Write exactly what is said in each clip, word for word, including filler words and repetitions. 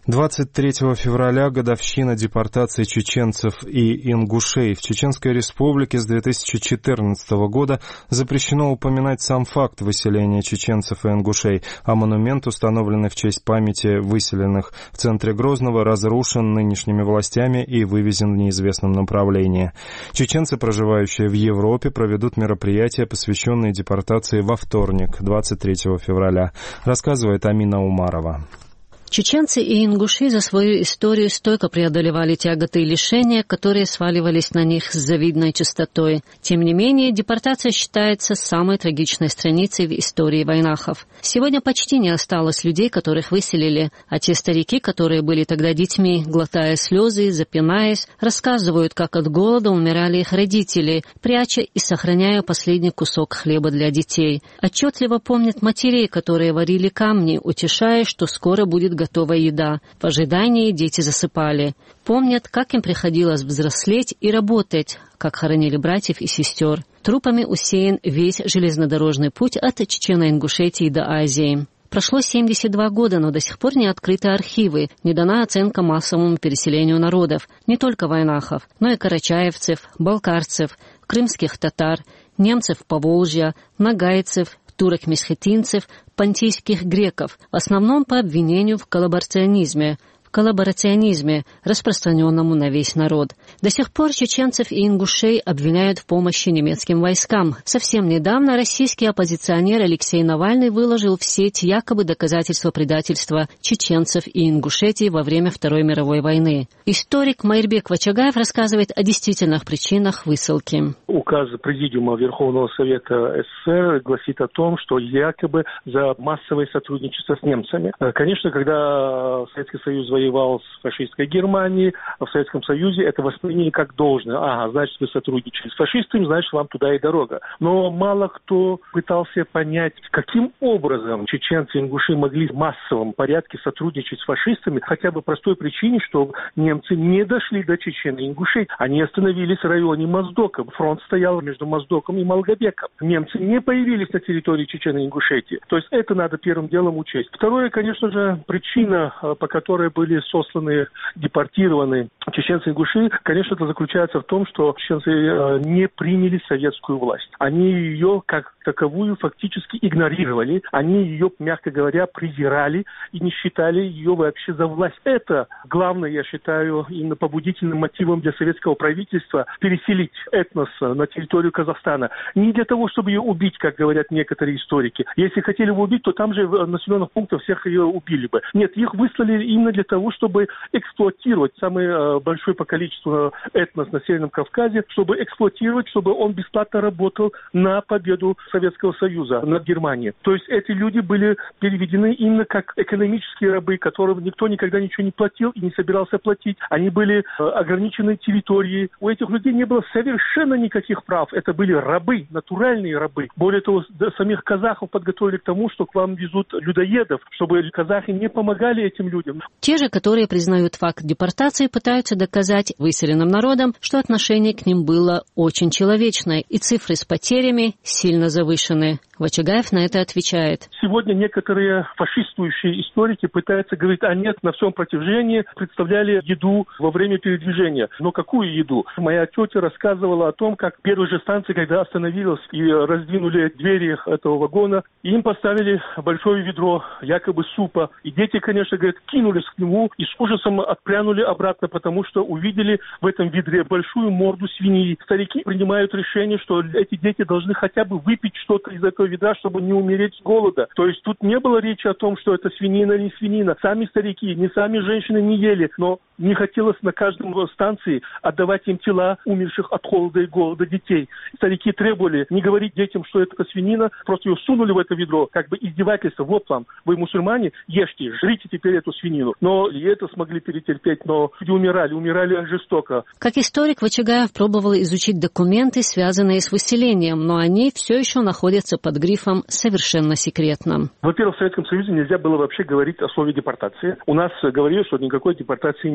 двадцать третьего февраля – годовщина депортации чеченцев и ингушей. В Чеченской Республике с две тысячи четырнадцатого года запрещено упоминать сам факт выселения чеченцев и ингушей, а монумент, установленный в честь памяти выселенных в центре Грозного, разрушен нынешними властями и вывезен в неизвестном направлении. Чеченцы, проживающие в Европе, проведут мероприятие, посвященное депортации во вторник, двадцать третьего февраля, рассказывает Амина Умарова. Чеченцы и ингуши за свою историю стойко преодолевали тяготы и лишения, которые сваливались на них с завидной частотой. Тем не менее, депортация считается самой трагичной страницей в истории войнахов. Сегодня почти не осталось людей, которых выселили, а те старики, которые были тогда детьми, глотая слезы, запинаясь, рассказывают, как от голода умирали их родители, пряча и сохраняя последний кусок хлеба для детей. Отчетливо помнят матерей, которые варили камни, утешая, что скоро будет готово. Готовая еда. В ожидании дети засыпали. Помнят, как им приходилось взрослеть и работать, как хоронили братьев и сестер. Трупами усеян весь железнодорожный путь от Чечено-Ингушетии до Азии. Прошло семьдесят два года, но до сих пор не открыты архивы, не дана оценка массовому переселению народов, не только войнахов, но и карачаевцев, балкарцев, крымских татар, немцев Поволжья, нагайцев, турок-месхетинцев, понтийских греков, в основном по обвинению в коллаборационизме, в коллаборационизме, распространенному на весь народ. До сих пор чеченцев и ингушей обвиняют в помощи немецким войскам. Совсем недавно российский оппозиционер Алексей Навальный выложил в сеть якобы доказательства предательства чеченцев и Ингушетии во время Второй мировой войны. Историк Майырбек Вачагаев рассказывает о действительных причинах высылки. Указ Президиума Верховного Совета СССР гласит о том, что якобы за массовое сотрудничество с немцами. Конечно, когда Советский Союз воевал с фашистской Германией, в Советском Союзе это восприняли как должное. Ага, значит, вы сотрудничаете с фашистами, значит, вам туда и дорога. Но мало кто пытался понять, каким образом чеченцы и ингуши могли в массовом порядке сотрудничать с фашистами, хотя бы по простой причине, что немцы не дошли до Чечен и Ингушетии. Они остановились в районе Моздока. Фронт стоял между Моздоком и Малгобеком. Немцы не появились на территории Чечен и Ингушетии. То есть это надо первым делом учесть. Второе, конечно же, причина, по которой были сосланы, депортированы чеченцы и ингуши, конечно, это заключается в том, что чеченцы не приняли советскую власть. Они ее как таковую фактически игнорировали. Они ее, мягко говоря, презирали и не считали ее вообще за власть. Это главное, я считаю, именно побудительным мотивом для советского правительства переселить этнос на территорию Казахстана. Не для того, чтобы ее убить, как говорят некоторые историки. Если хотели бы убить, то там же в населенных пунктах всех ее убили бы. Нет, их выслали именно для того, чтобы эксплуатировать самый большой по количеству этнос на Северном Кавказе, чтобы эксплуатировать, чтобы он бесплатно работал на победу Советского Союза над Германией. То есть эти люди были переведены именно как экономические рабы, которым никто никогда ничего не платил и не собирался платить. Они были ограничены территорией. У этих людей не было совершенно никаких прав. Это были рабы, натуральные рабы. Более того, самих казахов подготовили к тому, что к вам везут людоедов, чтобы казахи не помогали этим людям. Те же, которые признают факт депортации, пытаются доказать выселенным народам, что отношение к ним было очень человечное, и цифры с потерями сильно завышены. Вачагаев на это отвечает. Сегодня некоторые фашистующие историки пытаются говорить, а нет, на всем протяжении представляли еду во время передвижения. Но какую еду? Моя тетя рассказывала о том, как в первой же станции, когда остановилась и раздвинули двери этого вагона, им поставили большое ведро якобы супа. И дети, конечно, говорят, кинулись к нему и с ужасом отпрянули обратно, потому что увидели в этом ведре большую морду свиньи. Старики принимают решение, что эти дети должны хотя бы выпить что-то из этого ведра, чтобы не умереть с голода. То есть тут не было речи о том, что это свинина или не свинина. Сами старики, не сами женщины не ели, но не хотелось на каждом станции отдавать им тела умерших от холода и голода детей. Старики требовали не говорить детям, что это свинина, просто ее сунули в это ведро, как бы издевательство. Вот вам, вы мусульмане, ешьте, жрите теперь эту свинину. Но и это смогли перетерпеть, но люди умирали, умирали жестоко. Как историк, Вачагаев пробовал изучить документы, связанные с выселением, но они все еще находятся под грифом «совершенно секретно». Во-первых, в Советском Союзе нельзя было вообще говорить о слове депортации. У нас говорили, что никакой депортации нет.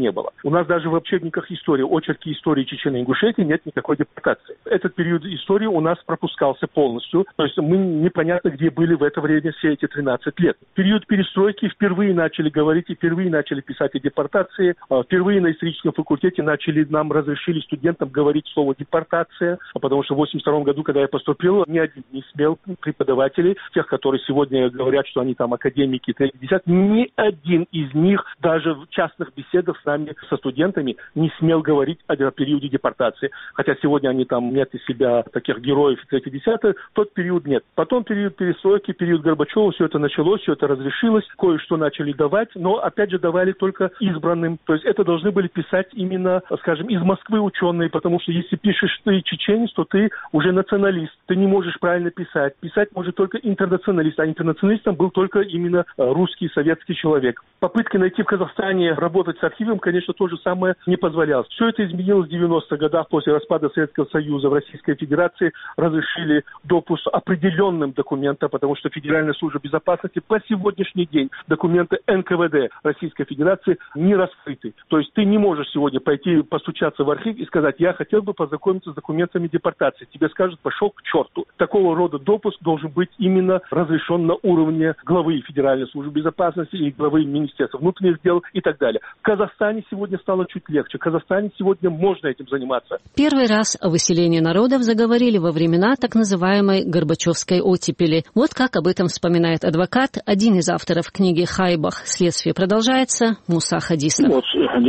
не было. У нас даже в учебниках истории, очерки истории Чечено-Ингушетии нет никакой депортации. Этот период истории у нас пропускался полностью. То есть мы непонятно, где были в это время все эти тринадцать лет. В период перестройки впервые начали говорить и впервые начали писать о депортации. Впервые на историческом факультете начали нам разрешили студентам говорить слово депортация, потому что в восемьдесят втором году, когда я поступил, ни один не смел преподавателей, тех, которые сегодня говорят, что они там академики, ни один из них даже в частных беседах с нами, со студентами, не смел говорить о периоде депортации. Хотя сегодня они там нет из себя таких героев тридцатых, тот период нет. Потом период перестройки, период Горбачева, все это началось, все это разрешилось, кое-что начали давать, но опять же давали только избранным. То есть это должны были писать именно, скажем, из Москвы ученые, потому что если пишешь ты чеченец, то ты уже националист, ты не можешь правильно писать. Писать может только интернационалист, а интернационалистом был только именно русский, советский человек. Попытки найти в Казахстане работать с архивом, конечно, то же самое не позволялось. Все это изменилось в девяностых годах после распада Советского Союза. В Российской Федерации разрешили допуск определенным документам, потому что Федеральная служба безопасности по сегодняшний день документы эн ка вэ дэ Российской Федерации не раскрыты. То есть ты не можешь сегодня пойти постучаться в архив и сказать: я хотел бы познакомиться с документами депортации. Тебе скажут: пошел к черту. Такого рода допуск должен быть именно разрешен на уровне главы Федеральной службы безопасности и главы Министерства внутренних дел и так далее. В Казахстане сегодня стало чуть легче. В Казахстане сегодня можно этим заниматься. Первый раз о выселении народов заговорили во времена так называемой Горбачевской оттепели. Вот как об этом вспоминает адвокат, один из авторов книги «Хайбах. Следствие продолжается», Муса Хадисов. В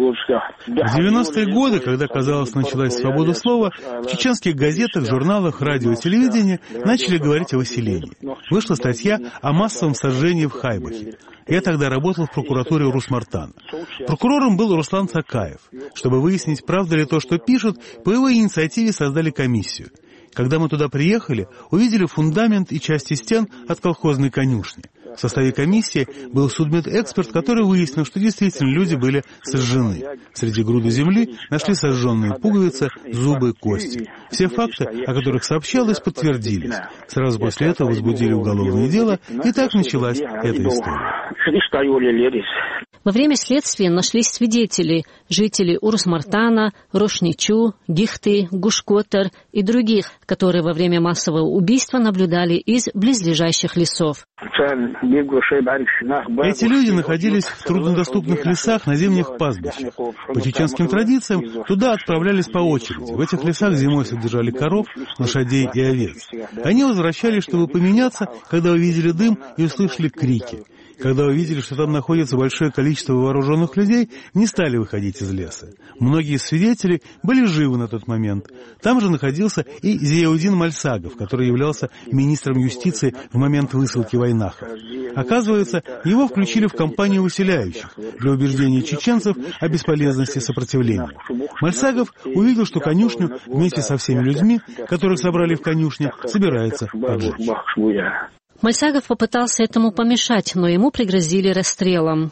девяностые годы, когда, казалось, началась свобода слова, в чеченских газетах, журналах, радио и телевидении начали говорить о выселении. Вышла статья о массовом сожжении в Хайбахе. Я тогда работал в прокуратуре Урус-Мартана. Прокурором был Руслан Цакаев. Чтобы выяснить, правда ли то, что пишут, по его инициативе создали комиссию. Когда мы туда приехали, увидели фундамент и части стен от колхозной конюшни. В составе комиссии был судмедэксперт, который выяснил, что действительно люди были сожжены. Среди груды земли нашли сожженные пуговицы, зубы, кости. Все факты, о которых сообщалось, подтвердились. Сразу после этого возбудили уголовное дело, и так началась эта история. Во время следствия нашлись свидетели, жители Урус-Мартана, Рошничу, Гихты, Гушкотар и других, которые во время массового убийства наблюдали из близлежащих лесов. Эти люди находились в труднодоступных лесах на зимних пастбищах. По чеченским традициям туда отправлялись по очереди. В этих лесах зимой содержали коров, лошадей и овец. Они возвращались, чтобы поменяться, когда увидели дым и услышали крики. Когда увидели, что там находится большое количество вооруженных людей, не стали выходить из леса. Многие свидетели были живы на тот момент. Там же находился и Зияудин Мальсагов, который являлся министром юстиции в момент высылки войнахов. Оказывается, его включили в кампанию выселяющих для убеждения чеченцев о бесполезности сопротивления. Мальсагов увидел, что конюшню вместе со всеми людьми, которых собрали в конюшне, собирается поджечь. Мальсагов попытался этому помешать, но ему пригрозили расстрелом.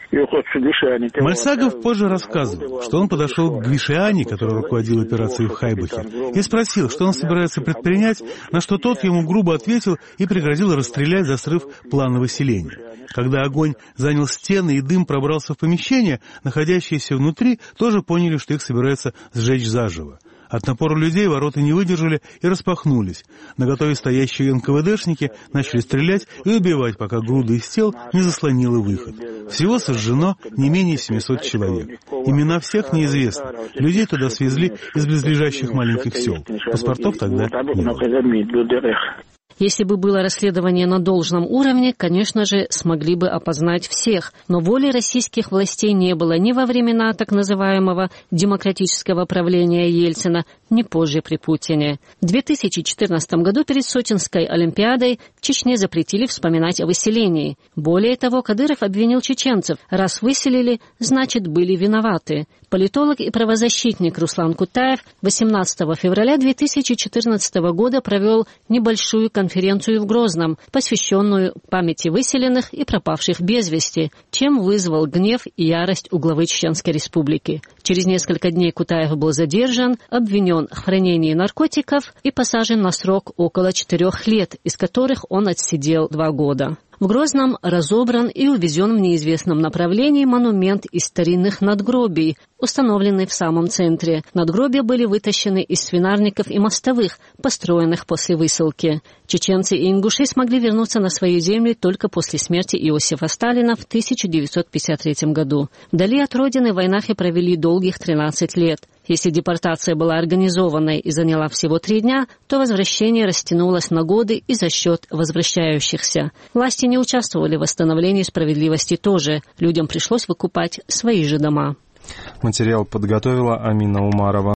Мальсагов позже рассказывал, что он подошел к Гвишиане, который руководил операцией в Хайбахе, и спросил, что он собирается предпринять, на что тот ему грубо ответил и пригрозил расстрелять за срыв плана выселения. Когда огонь занял стены и дым пробрался в помещение, находящиеся внутри тоже поняли, что их собираются сжечь заживо. От напора людей ворота не выдержали и распахнулись. Наготове стоящие эн ка вэ дэшники начали стрелять и убивать, пока груда из тел не заслонила выход. Всего сожжено не менее семисот человек. Имена всех неизвестны. Людей туда свезли из близлежащих маленьких сел. Паспортов тогда не было. Если бы было расследование на должном уровне, конечно же, смогли бы опознать всех. Но воли российских властей не было ни во времена так называемого демократического правления Ельцина, ни позже при Путине. В две тысячи четырнадцатом году перед Сочинской Олимпиадой в Чечне запретили вспоминать о выселении. Более того, Кадыров обвинил чеченцев. Раз выселили, значит, были виноваты. Политолог и правозащитник Руслан Кутаев восемнадцатого февраля две тысячи четырнадцатого года провел небольшую конференцию в Грозном, посвященную памяти выселенных и пропавших без вести, чем вызвал гнев и ярость у главы Чеченской Республики. Через несколько дней Кутаев был задержан, обвинен в хранении наркотиков и посажен на срок около четырех лет, из которых он отсидел два года. В Грозном разобран и увезен в неизвестном направлении монумент из старинных надгробий, установленный в самом центре. Надгробия были вытащены из свинарников и мостовых, построенных после высылки. Чеченцы и ингуши смогли вернуться на свою землю только после смерти Иосифа Сталина в тысяча девятьсот пятьдесят третьем году. Вдали от родины в войнахе провели долгих тринадцать лет. Если депортация была организованной и заняла всего три дня, то возвращение растянулось на годы и за счет возвращающихся. Власти не участвовали в восстановлении справедливости тоже. Людям пришлось выкупать свои же дома. Материал подготовила Амина Умарова.